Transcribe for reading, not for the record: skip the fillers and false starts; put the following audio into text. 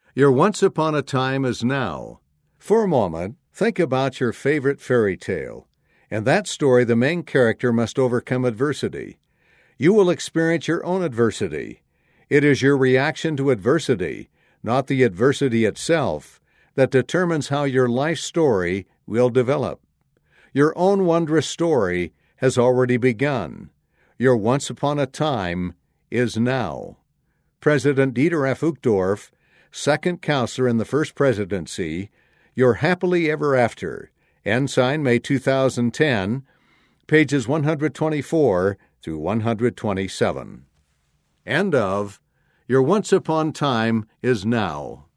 Your once upon a time is now. For a moment, think about your favorite fairy tale. In that story, the main character must overcome adversity. You will experience your own adversity. It is your reaction to adversity, not the adversity itself, that determines how your life story will develop. Your own wondrous story has already begun. Your once upon a time is now. President Dieter F. Uchtdorf, second counselor in the first presidency, Your Happily Ever After, Ensign, May 2010, pages 124 through 127. End of Your Once Upon Time is Now.